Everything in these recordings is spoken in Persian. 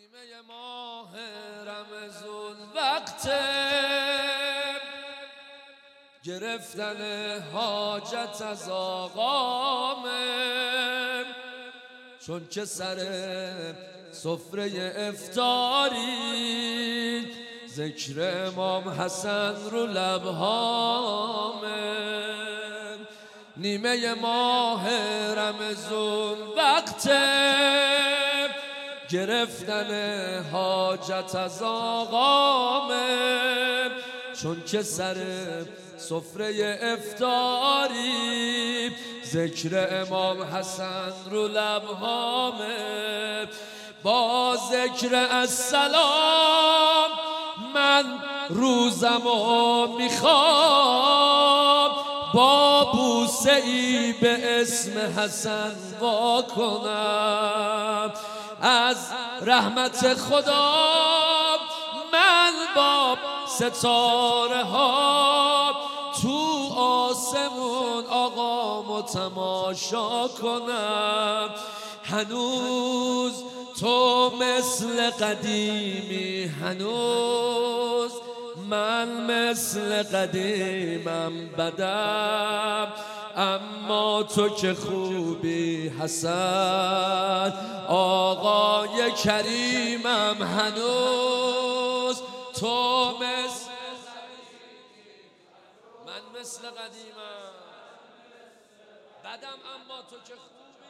نیمه ماه رمضان وقت گرفتن حاجت از آقامه، چون که سر سفره افطاری ذکر امام حسن رو لبهامه. نیمه ماه رمضان وقت گرفتن حاجت از آقامه، چون که سر سفره افطاری ذکر امام حسن رو لبهامه. با ذکر السلام من روزمو میخوام، با بوسه ای به اسم حسن وا کنم. از رحمت خدا من با ستاره ها تو آسمون آقامو تماشا کنم. هنوز تو مثل قدیمی، هنوز من مثل قدیمم بدم، اما تو که خوبی حسن آقای کریمم. هنوز تو مثل من مثل قدیمم بدم، اما تو که خوبی،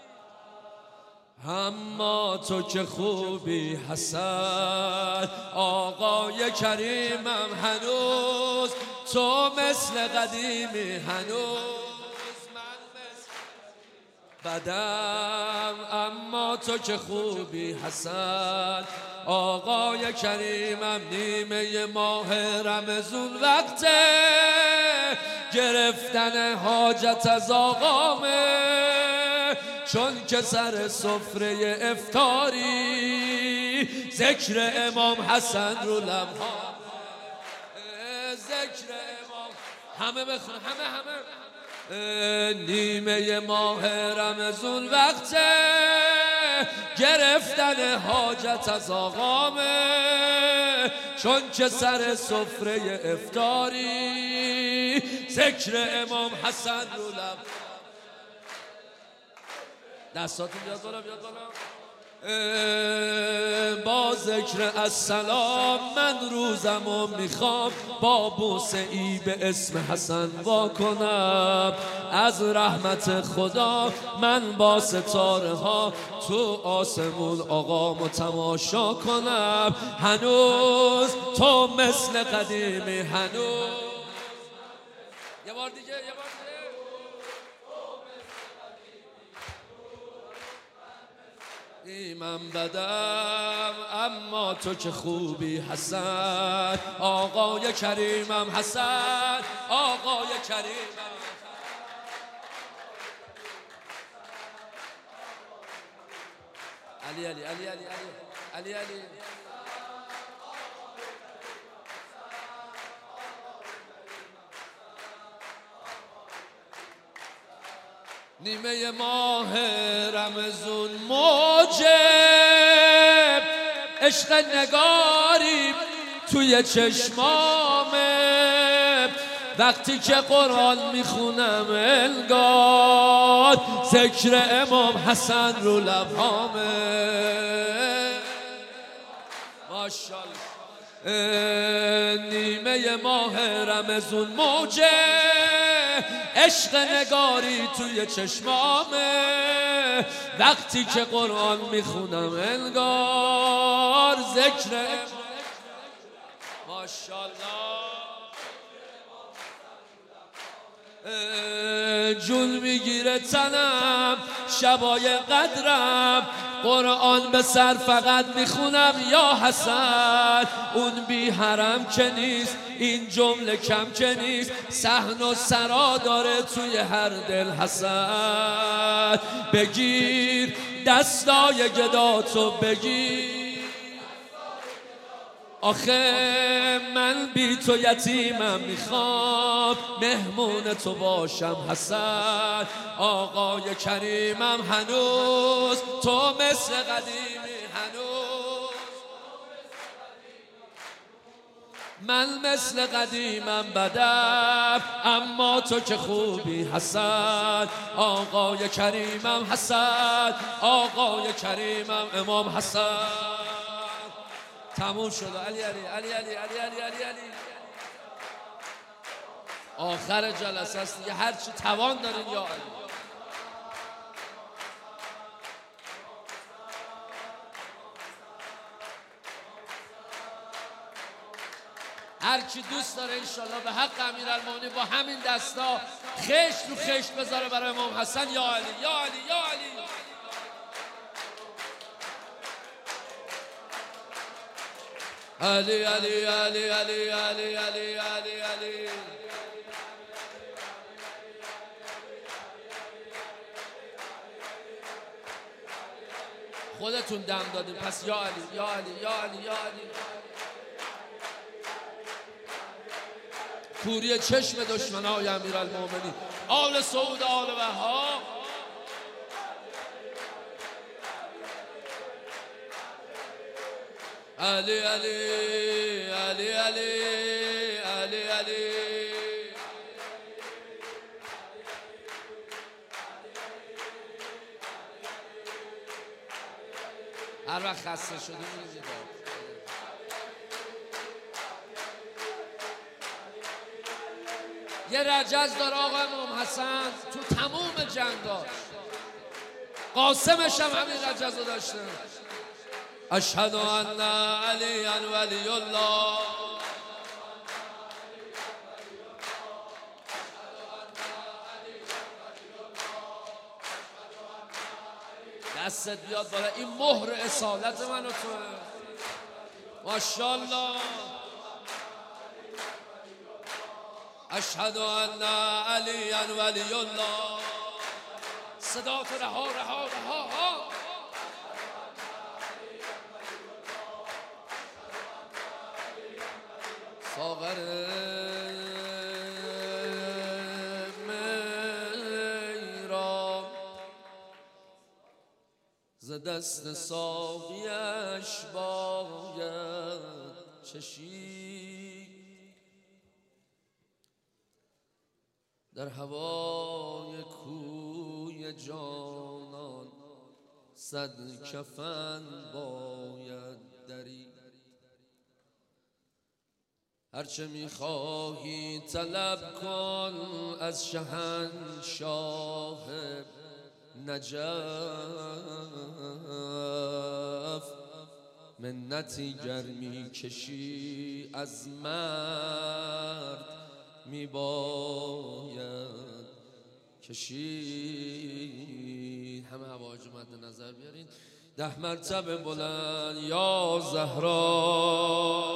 اما تو که خوبی حسن آقای کریمم. هنوز تو مثل قدیمی، هنوز بدم، اما تو که خوبی حسن آقای کریمم. نیمه ماه رمضان وقت گرفتن حاجت از آقامه، چون که سر سفره افطاری ذکر امام حسن رو لبهامه. ذکر امام همه بخون، همه نیمه ماه رمضان وقت گرفتن حاجت از آقامه، چون که سر سفره افطاری ذکر امام حسن رو لب. دستاتون بیاد بالا، بیاد بالا. با ذکر السلام من روزمو میخوام، با بوسه ای به اسم حسن وا کنم. از رحمت خدا من با ستاره ها تو آسمون آقامو تماشا کنم. هنوز تو مثل قدیمی، هنوز یه بار دیگه، یه بار دیگه. من بدم، اما تو که خوبی حسن آقای کریمم. حسن آقای کریمم. علی علی علی علی علی علی. نیمه ماه رمضان موجب عشق نگاری توی چشمامه، وقتی که قرآن میخونم انگار ذکر امام حسن رو لبهامه. ماشاءالله. نیمه ماه رمضان موجه عشق نگاری توی چشمامه، وقتی که قرآن میخونم انگار ذکر. ماشاءالله. جون میگیره تنم شبای قدرم، قرآن به سر فقط میخونم یا حسن. اون بی حرم که نیست، این جمله کم که نیست، صحن و سرا داره توی هر دل حسن. بگیر دستای گداتو بگیر، آخه من بی تو یتیمم، میخوام مهمون تو باشم حسن آقای کریمم. هنوز تو مثل قدیمی، هنوز من مثل قدیمم بدم، اما تو که خوبی حسن. آقای کریمم حسن، آقای کریمم امام حسن. تموم شد. علی علی علی علی علی علی علی علی. آخر جلسه است دیگه، هر چی توان دارین یا علی. هر کی دوست داره انشالله به حق امیرالمومنین با همین دستا خشت رو خشت بذاره برای امام حسن. یا علی یا علی یا علی. علی علی علی علی علی علی علی علی. خودتون دم دادین پس یا علی یا علی یا علی یا علی. کوری چشم دشمنای امیرالمومنین آل سعود آل وهاب. علی علی علی علی علی علی. هر وقت خسته شده می‌ریزید. یه رجز داره آقا امام حسن تو تموم جنگاش، قاسمش هم همین رجز رو داشته. اشهد ان علی ولی الله. دستت بیاد بالا، این مهر اصالت من و توه. ماشاءالله. اشهد ان علی ولی الله. صدا تو رها رها رها ها. ساغر میرا ز دست ساقیش باید چشید. در هوای کوی جانان صد کفن باید درید. هرچه میخواهی طلب کن از شهنشاه نجف. منتی گرمی کشی از مرد میباید کشید. همه هواج مد نظر بیارین. 10 مرتبه بلند یا زهرا.